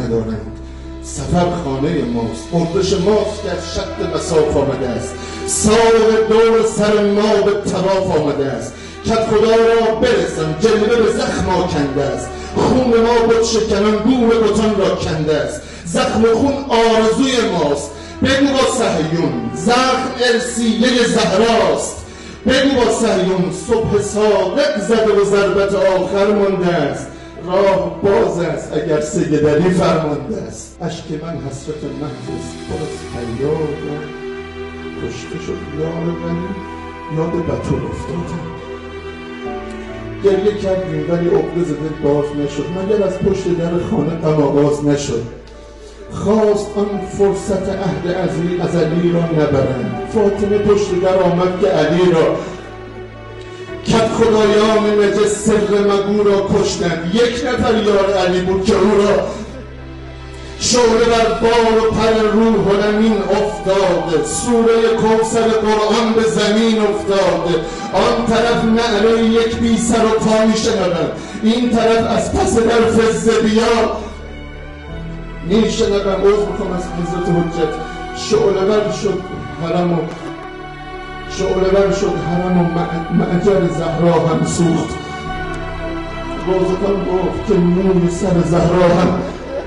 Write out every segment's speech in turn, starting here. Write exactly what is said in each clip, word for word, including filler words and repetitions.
ندارند. سفر خانه ماست، اردش ماست که از شط مساف آمده است. سال دور سر ما به طواف آمده است. کت خدا را برسم، جلوه به زخم آکنده است. خون ما بود شکنان گوه بتان را کنده است. زخم و خون آرزوی ماست. بگو با صهیون زخم ارسیه زهراست. بگو با صهیون صبح صادق زده و ضربت آخر مانده است. راه باز است اگر سید علی فرمانده است. اشک من حسرت محض است، پر از فریادم. کشته شد یار ولی یاد بتول افتادم. گریه کردیم ولی عقده ز دل باز نشد. مگر از پشت در خانه غم آغاز نشد. خواست آن فرصت عهد ازلی ازلی را نبرند. فاطمه پشت در آمد که علی را کت خدایان نجس سر مگو را کشتند. یک نفر یار علی بود که او را شعله بر بال و پر روح الامین افتاده. سوره کوثر قرآن به زمین افتاده. آن طرف نعره یک بی سر و پا می شنوم، این طرف از پس در فزه بیا می شنوم. عذر میکنم از حضرت حجت. شعله بر شد حرم و شعله بر شد حرم و معجر زهرا هم سوخت. روزگان گفت که موی سر زهرا هم.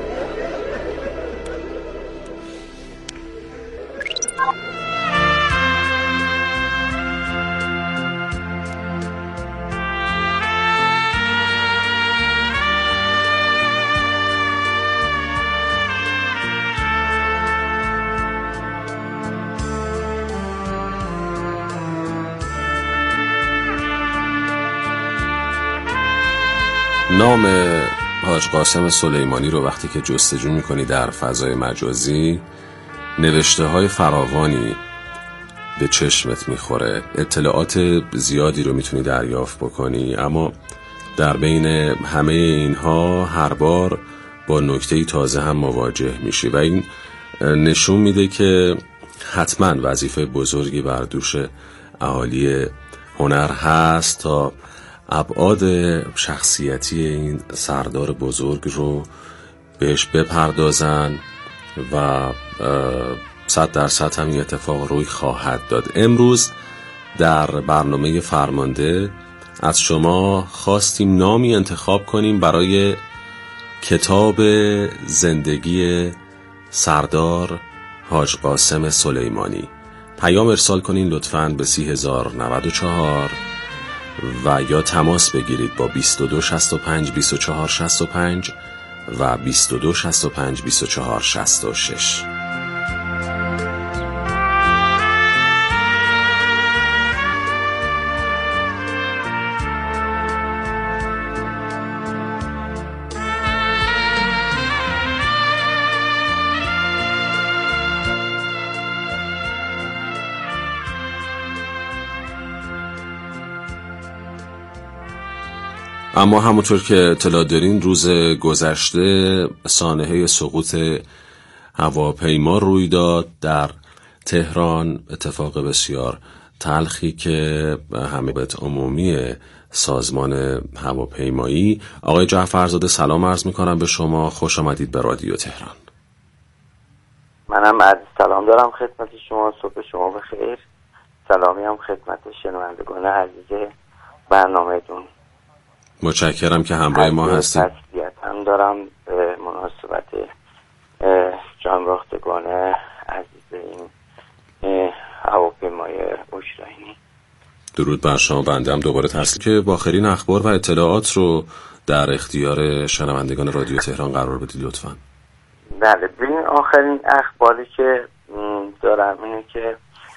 نام حاج قاسم سلیمانی رو وقتی که جستجو میکنی در فضای مجازی، نوشته های فراوانی به چشمت میخوره، اطلاعات زیادی رو میتونی دریافت بکنی، اما در بین همه اینها هر بار با نکته‌ای تازه هم مواجه میشی و این نشون میده که حتما وظیفه بزرگی بر دوش اهالی هنر هست تا ابعاد شخصیتی این سردار بزرگ رو بهش بپردازن و صد درصد هم این اتفاق روی خواهد داد. امروز در برنامه فرمانده از شما خواستیم نامی انتخاب کنیم برای کتاب زندگی سردار حاج قاسم سلیمانی. پیام ارسال کنین لطفاً به سی هزار و نود و چهار و یا تماس بگیرید با بیست و دو شصت و پنج بیست و چهار شصت و پنج و بیست و دو شصت و پنج بیست و چهار شصت و شش. اما همونطور که اطلاع دارین روز گذشته سانحه سقوط هواپیما روی داد در تهران، اتفاق بسیار تلخی که همه بهت عمومی سازمان هواپیمایی. آقای جعفرزاده سلام عرض میکنم به شما، خوش آمدید به رادیو تهران. منم عرض سلام دارم خدمت شما، صبح شما بخیر. سلامی هم خدمت شنوندگان عزیز برنامه‌تون. متشکرم که همراه ما هستید. تسلیت هم دارم به مناسبت جانباختگان عزیز این هواپیمای اوکراینی. درود بر شما. بنده هم دوباره تسلیت که با آخرین اخبار و اطلاعات رو در اختیار شنوندگان رادیو تهران قرار بدید لطفاً. بله، ببین آخرین اخباری که دارم اینه که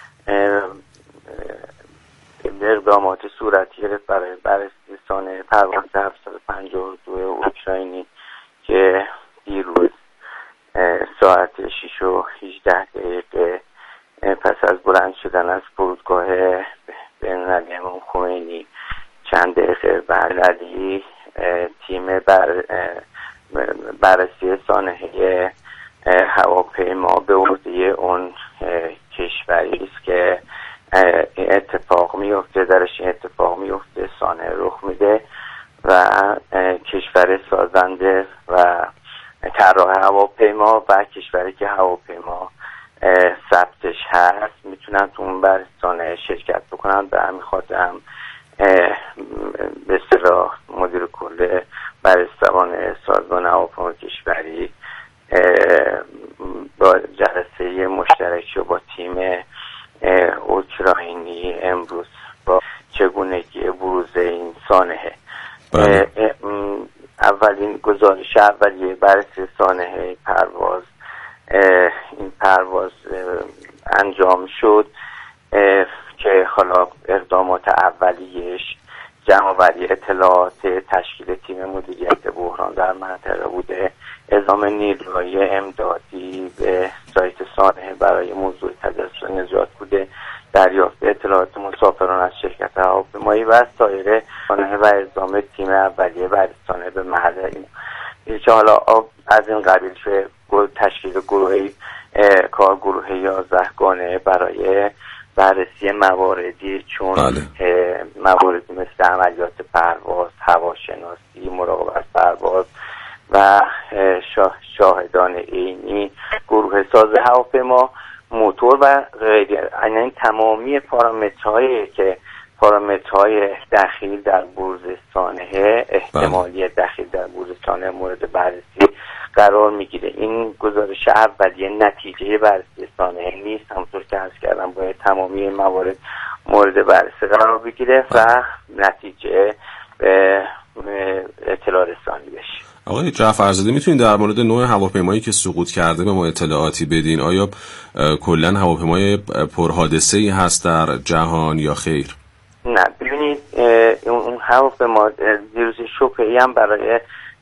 اقدامات صورت گرفت برای بررسی سانحه پرواز هفتصد و پنجاه و دو اوکراینی که دیروز ساعت شش و هجده دقیقه پس از بلند شدن از فرودگاه بین‌المللی امام خمینی چند دقیقه بعد تیم بر بررسی سانحه هواپیما به عهده اون کشوری است که اتفاق میفته درش اتفاق میفته سانحه رخ میده و کشور سازنده و طراح هواپیما و کشوری که هواپیما ثبتش هست میتونن تو اون بررسی شرکت بکنن. به همین خاطر هم به اصطلاح مدیر کل بررسی سازمان هواپیما کشوری با جلسه مشترکی و با تیم اوکراینی امروز با چگونگی بروز این سانحه اولین گزارش اولیه بررسی سانحه پرواز این پرواز انجام شد که حالا اقدامات اولیش جمع‌آوری اطلاعات، تشکیل تیم مدیریت بحران در منطقه بوده، اعزام نیروهای امدادی به سایت سانحه برای موضوع تجسس و نجات بوده، دریافت اطلاعات مسافران از شرکت هواپیمایی و سایر سانحه و اعزام تیم اولیه بررسی سانحه به محل این که حالا از این قبیل شده تشکیل گروهی کار گروه یازده گانه برای بررسی مواردی چون بله. مواردی مثل عملیات پرواز، هواشناسی، مراقبت پرواز و شاهدان عینی، گروه ساز هواپیما، موتور و غیره. این تمامی پارامترهایی که پارامترهای دخیل در بروز سانحه، احتمالی دخیل در بروز سانحه مورد بررسی قرار میگیره. این گزارش اولیه نتیجه بررسی سانحه نیست، همونطور که عرض کردم باید تمامی موارد مورد بررسی قرار بگیره و نتیجه به اطلاع رسانی بشه. آقای جعفرزاده میتونید در مورد نوع هواپیمایی که سقوط کرده به ما اطلاعاتی بدین؟ آیا کلا هواپیمای پرحادثه‌ای هست در جهان یا خیر؟ نه ببینید اون هواپیما دیروز شوکه‌ای هم برای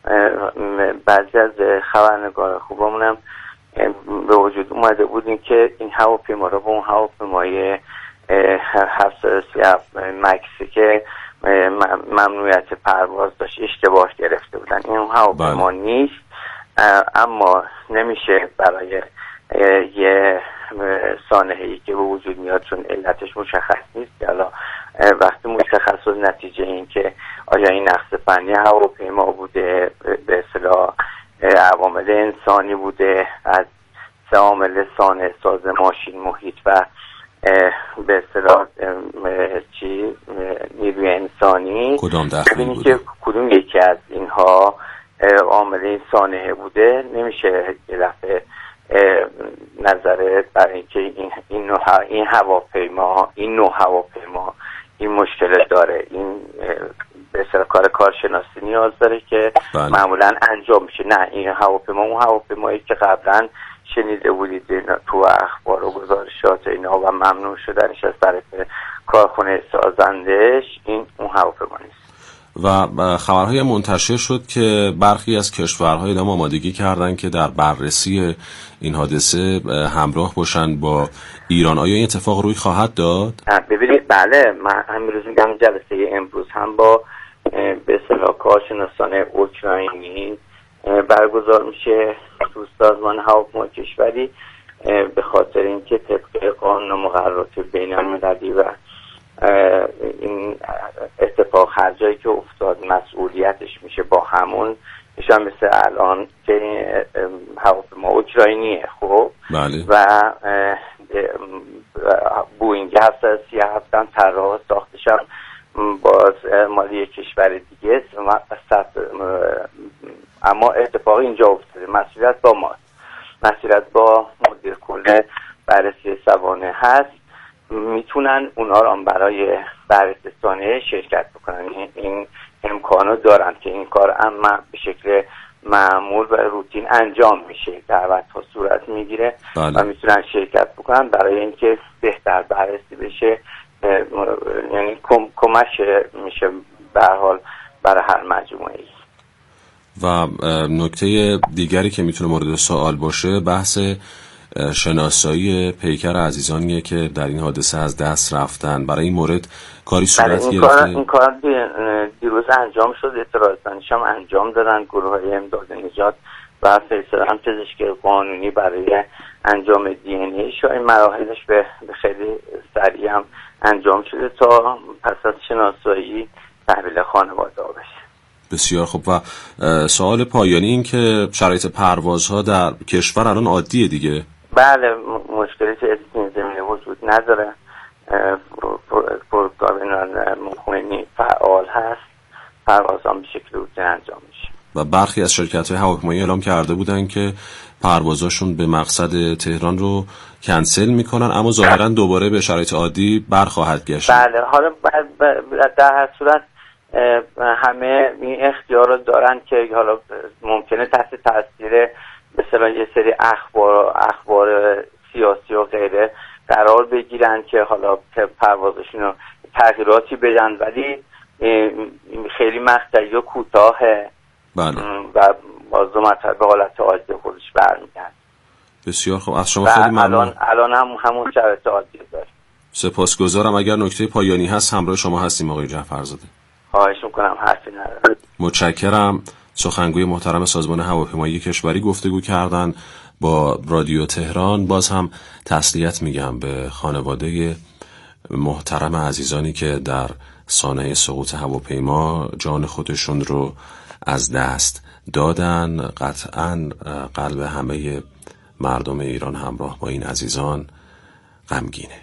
بعضی از خبرنگار خوبمون هم به وجود اومده بودیم که این هواپیما رو به اون هواپیمای هفتصد و سی و هفت مکسی که ممنوعیت پرواز داشت اشتباه گرفته بودن. این هواپیما نیست، اما نمیشه برای یه سانحه‌ای که به وجود میاد چون علتش مشخص نیست که حالا وقتی مشخص شد نتیجه این که آیا این نقص فنی هواپیما بوده، به اصطلاح عوامل انسانی بوده، از سه عامل سانحه، ساز ماشین، محیط و به اصطلاح چی نیروی انسانی، کدام دخیل بوده؟ که کدوم یکی از اینها عامل سانحه بوده نمیشه یه دفعه نظرت برای اینکه این این نوع این هواپیما این نوع هواپیما این مشکل داره، این به اصطلاح کار کارشناسی نیاز داره که بله. معمولا انجام میشه. نه این هواپیما اون هواپیمایی که قبلا شنیده بودید تو اخبار و گزارشات اینا و ممنوع شدنش از طرف کارخونه سازندش، این اون هواپیما نیست. و خبرهای منتشر شد که برخی از کشورهای اعلام آمادگی کردن که در بررسی این حادثه همراه باشن با ایران. آیا این اتفاق روی خواهد داد؟ ببینید بله، من امروز میگم جلسه امروز هم با به اصطلاح کارشناسان اوکراینی برگزار میشه تو سازمان هواپیما کشوری به خاطر اینکه طبق قانون و مقررات بین‌المللی و این اتفاق هر جایی که افتاد مسئولیتش میشه با همون ایشان مثل الان که هواپیما اوکراینیه خب بله. و بوینگ هفتصد و سی و هفت هم طراح ساختش هم باز مالی یک کشور دیگه، اما اتفاق اینجا افتاده مسئولیت با ماست، مسئولیت با مدیر کل بررسی سوانح هست، میتونن اونا رو هم برای بررسی سانحه شرکت بکنن. این امکانو دارن که این کار اما به شکل معمول و روتین انجام میشه، دعوت ها صورت میگیره بله. و میتونن شرکت بکنن برای اینکه بهتر بررسی بشه، یعنی کم، کمک میشه به هر حال برای هر مجموعه ای. و نکته دیگری که میتونه مورد سوال باشه بحث شناسایی پیکر عزیزانیه که در این حادثه از دست رفتن. برای این مورد کاری صورت این گرفته؟ کار این کار دیروز انجام شد، اطلاع رسانیش هم انجام دادن گروه‌های امداد نجات و فرستادن پزشکی قانونی برای انجام دی ان ای. این مراحلش به خیلی سریع هم انجام شده تا پس از شناسایی تحویل خانواده بشه. بسیار خوب. و سوال پایانی این که شرایط پروازها در کشور الان عادیه دیگه؟ بله، مشکلی که زمینه وجود نداره، فرودگاه مخمینی فعال هست، پروازها به شکل روتین انجام میشه. و برخی از شرکت‌های هواپیمایی اعلام کرده بودن که پروازاشون به مقصد تهران رو کنسل میکنن، اما ظاهرا دوباره به شرایط عادی برخواهد گشت. بله، حالا در هر صورت همه این اختیار رو دارن که حالا ممکنه تحت تاثیر به اصطلاح یه سری اخبار اخبار سیاسی و غیره قرار بگیرن که حالا پروازشون رو تغییراتی بدن، ولی خیلی مقطعی و کوتاهه. بله. و باز دو مرتبه به حالت عادی خودش برمیگرده. بسیار خوب، از شما خیلی ممنون. الان الان هم همون شرایط عادی داریم. سپاسگزارم. اگر نکته پایانی هست همراه شما هستیم آقای جعفرزاده. خواهش میکنم، حرفی ندارم. متشکرم. سخنگوی محترم سازمان هواپیمایی کشوری گفتگو کردن با رادیو تهران. باز هم تسلیت میگم به خانواده محترم عزیزانی که در سانحه سقوط هواپیما جان خودشون رو از دست دادن. قطعاً قلب همه مردم ایران همراه با این عزیزان غمگینه.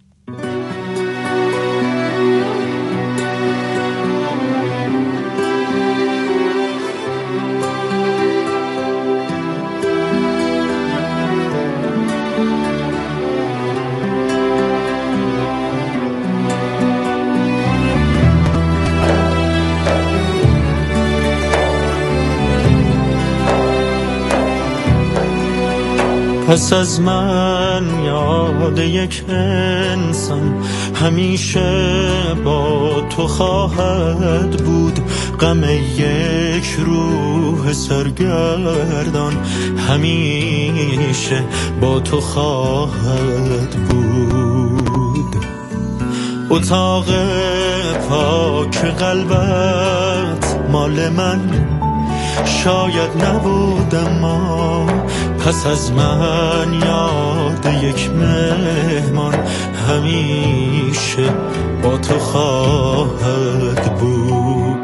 پس از من یاد یک انسان همیشه با تو خواهد بود، غم یک روح سرگردان همیشه با تو خواهد بود. اتاق پاک قلبت مال من شاید نبود، اما پس از من یاد یک مهمان همیشه با تو خواهد بود.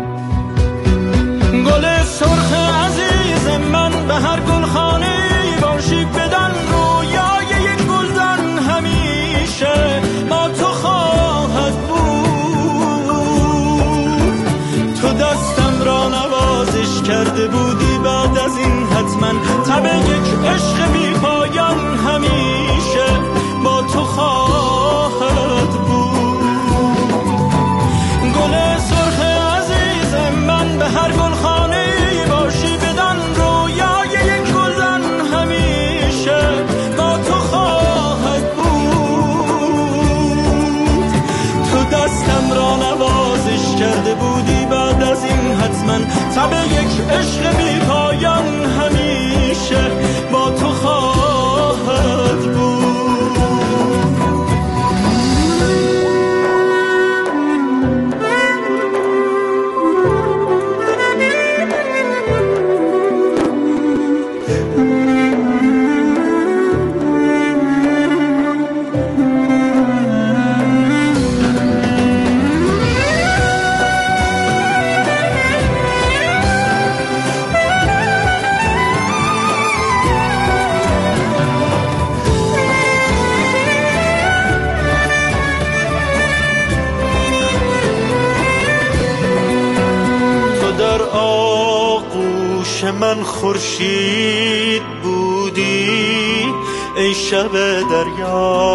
گل سرخ عزیز من به هر گلخانه باشی بدن، رویای یک گلدان همیشه با تو خواهد بود. تو دستم را نوازش کرده بودی، بعد از این حتما تب یک عشق بی پایان همیشه با تو خواهد بود. گل سرخ عزیز من به هر گلخانه باشی بدان، رویای یک گلدان همیشه با تو خواهد بود. تو دستم را نوازش کرده بودی، بعد از این حتما تب یک عشق بی پایان همیشه با تو خواهد بود. من خورشید بودی ای شب دریا،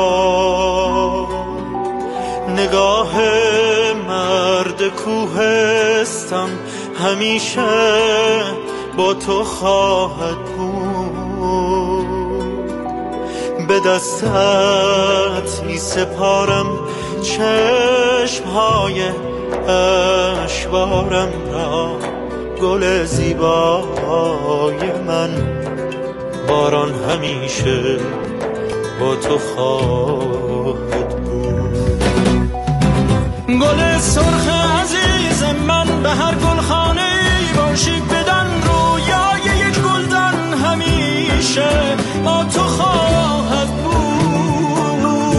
نگاه مرد کوهستان همیشه با تو خواهد بود. به دستت می سپارم چشمهای اشوارم را، گل زیبای من باران همیشه با تو خواهد بود. گل سرخ عزیز من به هر گلخانه باشی بدن، رویای یک گلدان همیشه با تو خواهد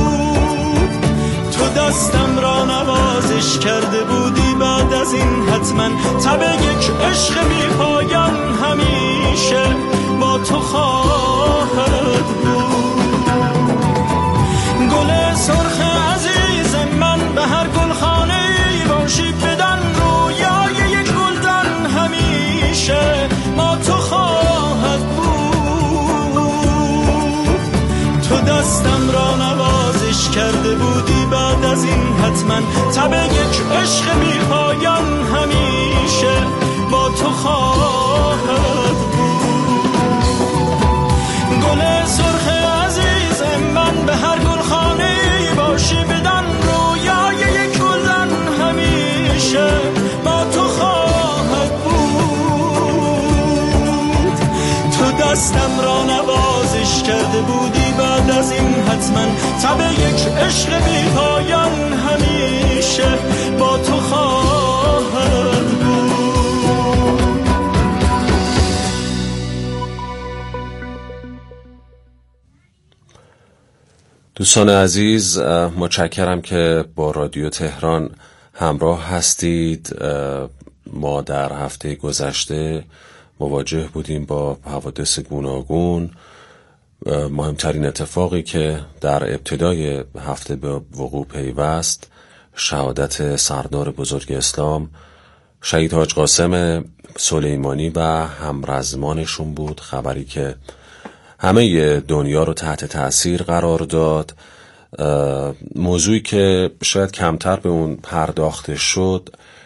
بود. تو دستم را نوازش کرده بودی، بعد از این حتما حتما تب یک عشق بی پایان همیشه با تو خواهد بود. گل سرخ عزیز من به هر گلخانه‌ای باشی بدن رویای یک گلدان همیشه با تو خواهد بود. تو دستم را نوازش کرده بودی بعد از این حتما تب یک عشق بی پایان همیشه با تو خواهد بود. گل سرخ عزیز من به هر گلخانه‌ای باشی بدن رویای یک گلدان همیشه با تو خواهد بود. تو دستم را نوازش کرده بودی بعد از این حتما تب یک عشق بی پایان همیشه با تو خواهد بود. دوستان عزیز، متشکرم که با رادیو تهران همراه هستید. ما در هفته گذشته مواجه بودیم با حوادث گوناگون. مهمترین اتفاقی که در ابتدای هفته به وقوع پیوست شهادت سردار بزرگ اسلام شهید حاج قاسم سلیمانی و همرزمانشون بود. خبری که همه دنیا رو تحت تأثیر قرار داد. موضوعی که شاید کمتر به اون پرداخته شد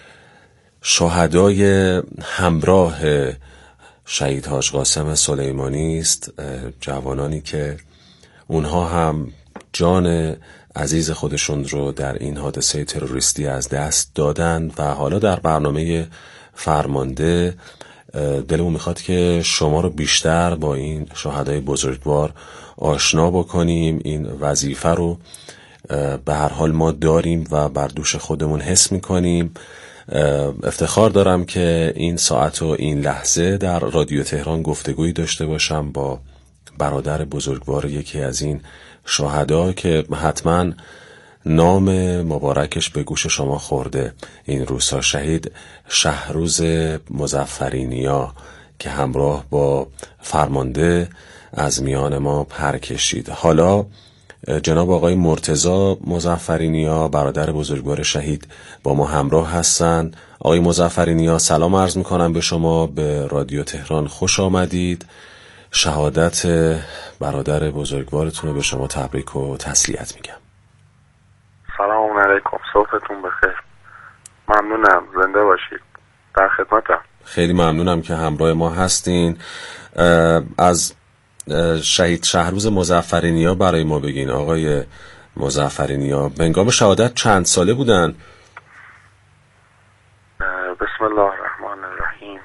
شهدای همراه شهید حاج قاسم سلیمانی است. جوانانی که اونها هم جان عزیز خودشون رو در این حادثه تروریستی از دست دادن و حالا در برنامه فرمانده دلمون میخواد که شما رو بیشتر با این شهدای بزرگوار آشنا بکنیم. این وظیفه رو به هر حال ما داریم و بر دوش خودمون حس میکنیم. افتخار دارم که این ساعت و این لحظه در رادیو تهران گفتگویی داشته باشم با برادر بزرگوار یکی از این شهدا که حتما نام مبارکش به گوش شما خورده این روزها، شهید شهروز مظفرینیا که همراه با فرمانده از میان ما پر کشید. حالا جناب آقای مرتضی مظفرینیا برادر بزرگوار شهید با ما همراه هستن. آقای مظفرینیا سلام عرض میکنم به شما، به رادیو تهران خوش آمدید. شهادت برادر بزرگوارتون رو به شما تبریک و تسلیت میگم. سلام علیکم، صبحتون بخیر. ممنونم، زنده باشید، در خدمتم. خیلی ممنونم که همراه ما هستین. از شهید شهروز مظفرینیا برای ما بگین آقای مظفرینیا، هنگام شهادت چند ساله بودن؟ بسم الله الرحمن الرحیم.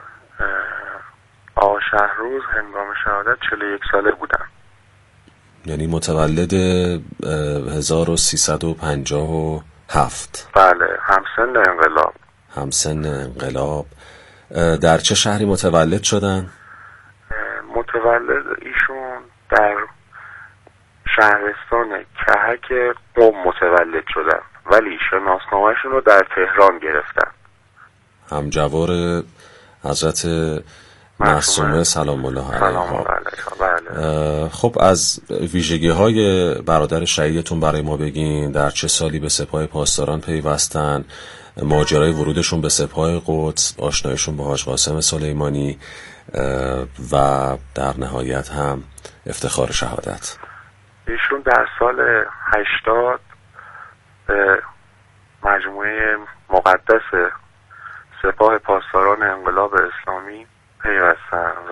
آقا شهروز هنگام شهادت چهل و یک ساله بودن، یعنی متولد هزار و سیصد و پنجاه و هفت. بله، همسن انقلاب. همسن انقلاب. در چه شهری متولد شدن؟ متولد ایشون در شهرستان کهک قم متولد شدن، ولی شناسنامه‌شون رو در تهران گرفتن. همجوار حضرت معصومه سلام الله علیها. بله. خب از ویژگی های برادر شهیدتون برای ما بگین. در چه سالی به سپاه پاسداران پیوستن؟ ماجرای ورودشون به سپاه قدس، آشنایشون با حاج قاسم سلیمانی و در نهایت هم افتخار شهادت. ایشون در سال هشتاد به مجموعه مقدس سپاه پاسداران انقلاب اسلامی پیوستن و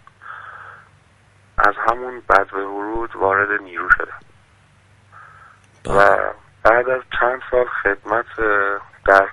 از همون بعد به ورود وارد نیرو شدن و بعد از چند سال خدمت در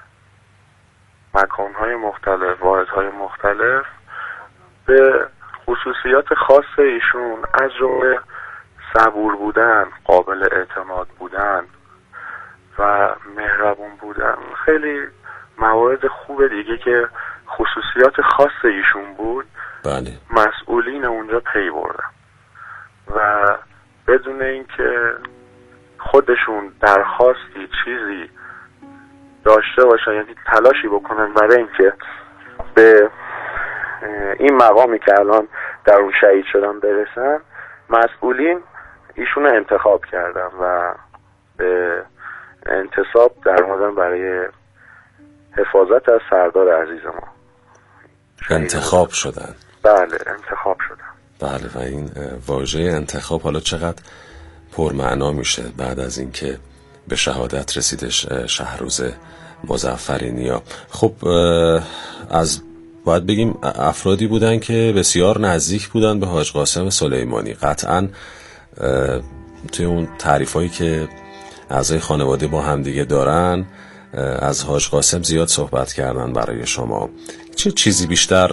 مکانهای مختلف، واحدهای مختلف، به خصوصیات خاص ایشون از جمله صبور بودن، قابل اعتماد بودن و مهربون بودن، خیلی موارد خوب دیگه که خصوصیات خاص ایشون بود، بله، مسئولین اونجا پی بردن و بدون اینکه خودشون درخواستی چیزی داشته باشن، یعنی تلاشی بکنن برای اینکه به این مقامی که الان در اون شهید شدن برسن، مسئولین ایشون رو انتخاب کردن و به انتصاب در اومدن برای حفاظت از سردار عزیز ما. انتخاب شدن. بله انتخاب شدن. بله و این واژه انتخاب حالا چقدر پرمعنا میشه بعد از اینکه به شهادت رسیدش شهروز مظفرینیا. خب از باید بگیم افرادی بودن که بسیار نزدیک بودن به حاج قاسم سلیمانی. قطعاً توی اون تعریفایی که اعضای خانواده با همدیگه دارن از حاج قاسم زیاد صحبت کردن برای شما. چه چیزی بیشتر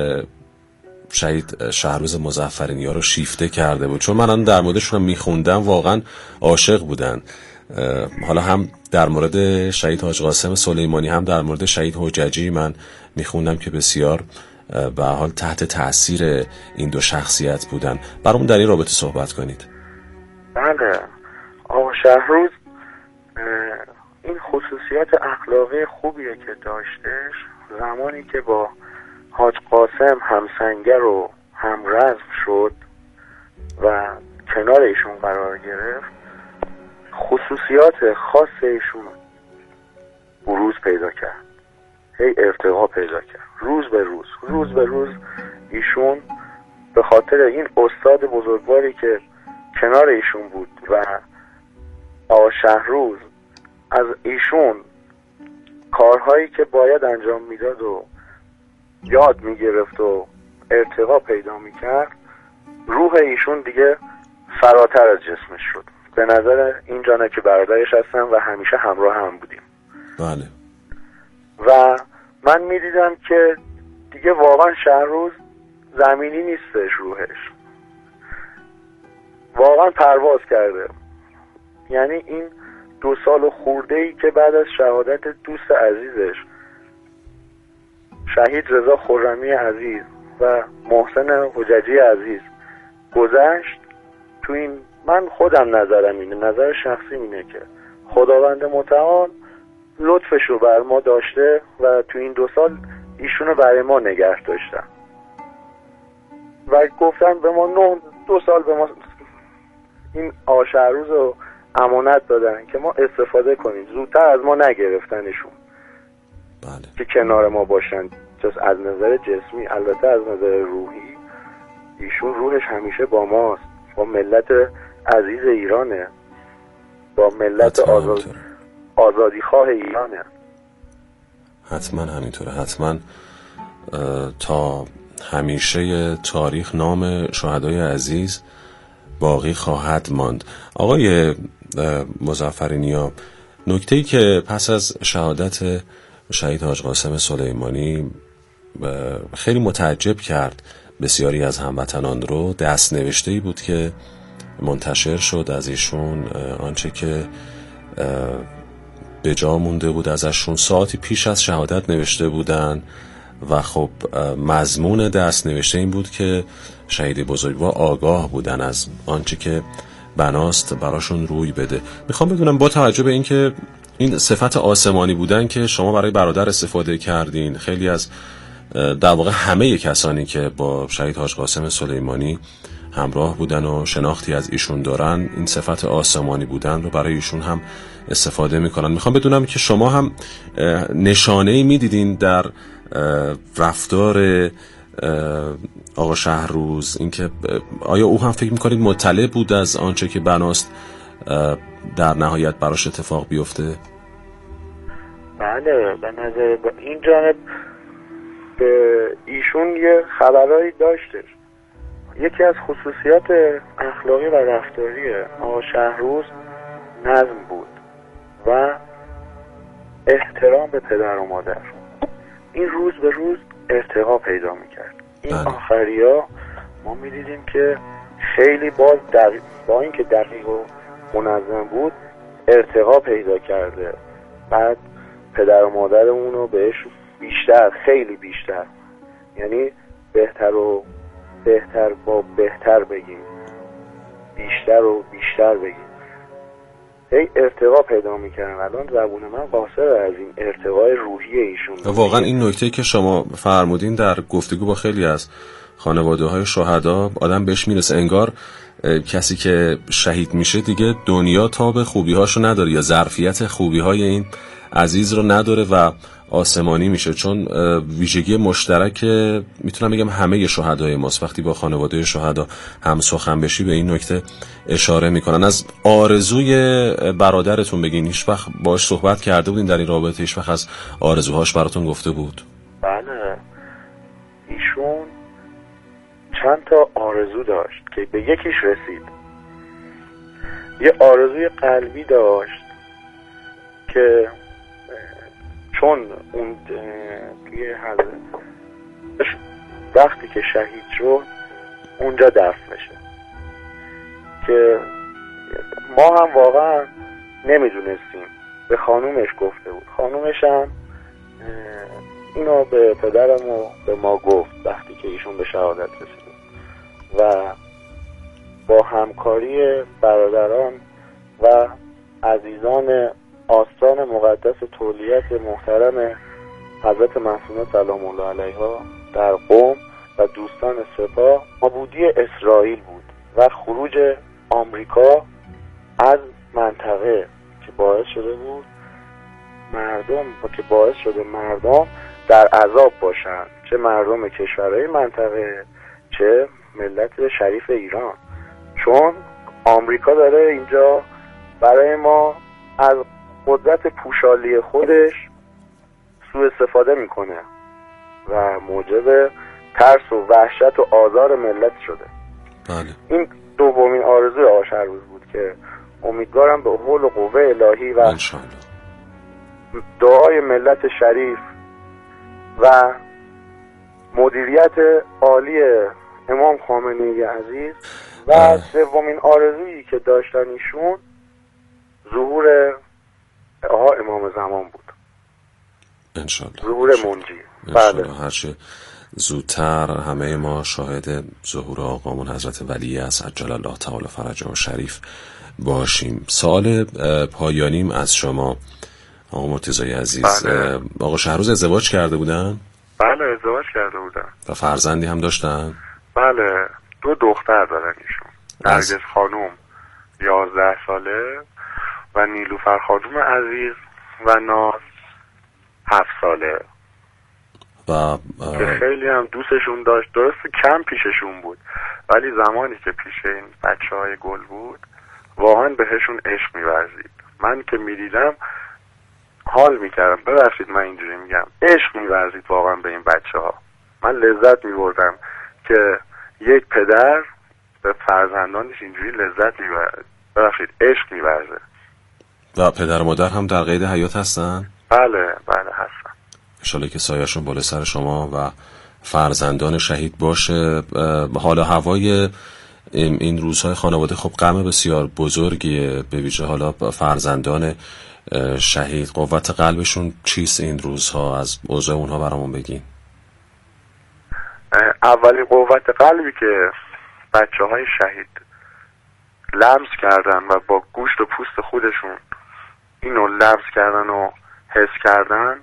شهید شهروز مظفرینیا رو شیفته کرده بود؟ چون من در موردشون میخوندم واقعا عاشق بودن. حالا هم در مورد شهید حاج قاسم سلیمانی هم در مورد شهید حججی من میخوندم که بسیار به حال تحت تأثیر این دو شخصیت بودن. برامون در این رابطه صحبت کنید. بله آقا شهروز این خصوصیات اخلاقی خوبیه که داشتش. زمانی که با حاج قاسم همسنگر و همرزم شد و کنار ایشون قرار گرفت، خصوصیات خاص ایشون بروز پیدا کرد، هی ارتقا پیدا کرد روز به روز روز به روز. ایشون به خاطر این استاد بزرگواری که کنار ایشون بود و آقا شهروز از ایشون کارهایی که باید انجام میداد و یاد میگرفت و ارتقا پیدا میکرد، روح ایشون دیگه فراتر از جسمش شد. به نظر این جانه که برادرش هستم و همیشه همراه هم بودیم. بله. و من میدیدم که دیگه واقعا شهروز زمینی نیستش، روحش واقعا پرواز کرده. یعنی این دو سال خورده‌ای که بعد از شهادت دوست عزیزش شهید رضا خرمی عزیز و محسن حججی عزیز گذشت، تو این من خودم نظرم اینه، نظر شخصی اینه که خداوند متعال لطفش رو بر ما داشته و تو این دو سال ایشونو برای ما نگه داشتن و گفتن به ما نه دو سال به ما این آقا شهروز رو امانت دادن که ما استفاده کنیم. زودتر از ما نگرفتنشون. بله. که کنار ما باشن. جز از نظر جسمی، البته از نظر روحی ایشون روحش همیشه با ماست، با ملت عزیز ایرانه، با ملت آزاد... آزادی خواه ایرانه. حتما همینطوره. حتما تا همیشه تاریخ نام شهدای عزیز باقی خواهد ماند. آقای مظفرینیا، نکته‌ای که پس از شهادت شهید حاج قاسم سلیمانی خیلی متعجب کرد بسیاری از هموطنان رو، دست نوشته‌ای بود که منتشر شد از ایشون، آنچه که به جا مونده بود ازشون ساعتی پیش از شهادت نوشته بودن و خب مضمون دست نوشته این بود که شهید بزرگوار آگاه بودن از آنچه که بناست براشون روی بده. میخوام بدونم با توجه به این که این صفت آسمانی بودن که شما برای برادر استفاده کردین، خیلی از در واقع همه کسانی که با شهید حاج قاسم سلیمانی همراه بودن و شناختی از ایشون دارن این صفت آسمانی بودن رو برای ایشون هم استفاده میکنن. میخوام بدونم که شما هم نشانه‌ای میدیدین در رفتار آقا شهروز، اینکه آیا او هم فکر میکنید مطلع بود از آنچه که بناست در نهایت براش اتفاق بیفته؟ بله، به نظر این جانب به ایشون یه خبرایی داشتش. یکی از خصوصیات اخلاقی و رفتاری آقا شهروز نظم بود و احترام به پدر و مادر. این روز به روز ارتقا پیدا میکرد. این آخریا ما میدیدیم که خیلی باز دقیق، با اینکه دقیق و منظم بود ارتقا پیدا کرده. بعد پدر و مادرمون رو بهش بیشتر، خیلی بیشتر، یعنی بهتر و بهتر با بهتر بگیم، بیشتر و بیشتر بگیم، هی ارتقا پیدا میکنن. الان زبون من قاصر از این ارتقای روحی ایشون. واقعا این نکته که شما فرمودین در گفتگو با خیلی از خانواده های شهدا آدم بهش میرسه، انگار کسی که شهید میشه دیگه دنیا تاب خوبی هاشو نداره یا ظرفیت خوبی های این عزیز رو نداره و آسمانی میشه، چون ویژگی مشترک میتونم بگم همه شهدای ماست. وقتی با خانواده شهدا هم سخن بشی به این نکته اشاره میکنن. از آرزوی برادرتون بگین، هیچ وقت باهاش صحبت کرده بودین در این رابطه؟ هیچ وقت از آرزوهاش براتون گفته بود؟ بله، ایشون چند تا آرزو داشت که به یکیش رسید. یه آرزوی قلبی داشت که چون اون توی حضرت وقتی که شهید شد اونجا دفن بشه، که ما هم واقعا نمیدونستیم. به خانومش گفته بود، خانومش هم اینو به پدرم و به ما گفت وقتی که ایشون به شهادت رسید. و با همکاری برادران و عزیزان آستان مقدس تولیت محترم حضرت معصومه سلام الله علیها در قم و دوستان سپاه، نابودی اسرائیل بود و خروج آمریکا از منطقه که باعث شده بود مردم که باعث شده مردم در عذاب باشند، چه مردم کشورهای منطقه چه ملت شریف ایران. چون آمریکا داره اینجا برای ما از قدرت پوشالی خودش سوء استفاده میکنه و موجب ترس و وحشت و آزار ملت شده. بله. این دومین آرزوی آقا شهروز بود که امیدوارم به حول و قوه الهی و انشالله دعای ملت شریف و مدیریت عالی امام خامنه‌ای عزیز و سومین آرزویی که داشتن ایشون ظهور آقا امام زمان بود. انشالله ظهور منجی. انشالله بله. هرچه زودتر همه ما شاهد ظهور آقامون حضرت ولی از عجل الله تعالی فرجه شریف باشیم. سوال پایانیم از شما آقا مرتضی عزیز. بله. آقا شهروز ازدواج کرده بودن؟ بله ازدواج کرده بودن و فرزندی هم داشتن؟ بله، دو دختر دارن ایشون. از... نرگس خانوم یازده ساله و نیلوفر خانوم عزیز و ناز هفت ساله و آه... که خیلی هم دوستشون داشت. درسته کم پیششون بود ولی زمانی که پیش این بچه های گل بود واقعا بهشون عشق می‌ورزید. من که می‌دیدم حال می‌کردم. ببخشید من اینجوری میگم، عشق می‌ورزید واقعا به این بچه ها. من لذت می‌بردم که یک پدر به فرزندانش اینجوری لذت می‌بره، ببخشید عشق می‌ورزه. و پدر و مادر هم در قید حیات هستن؟ بله بله هستن. انشالله که سایه‌شون بالا سر شما و فرزندان شهید باشه. حال هوای این روزهای خانواده خب غم بسیار بزرگیه، به ویژه حالا فرزندان شهید. قوت قلبشون چیست این روزها؟ از اوضاع اونها برامون بگین. اولی قوت قلبی که بچه های شهید لمس کردن و با گوشت و پوست خودشون اینو لمس کردن و حس کردن،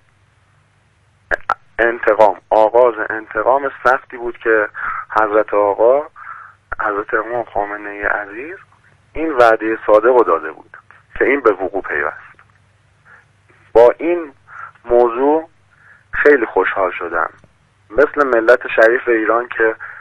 انتقام، آغاز انتقام سختی بود که حضرت آقا حضرت امام خامنه‌ای عزیز این وعده صادق رو داده بود که این به وقوع پیوست. با این موضوع خیلی خوشحال شدم، مثل ملت شریف ایران که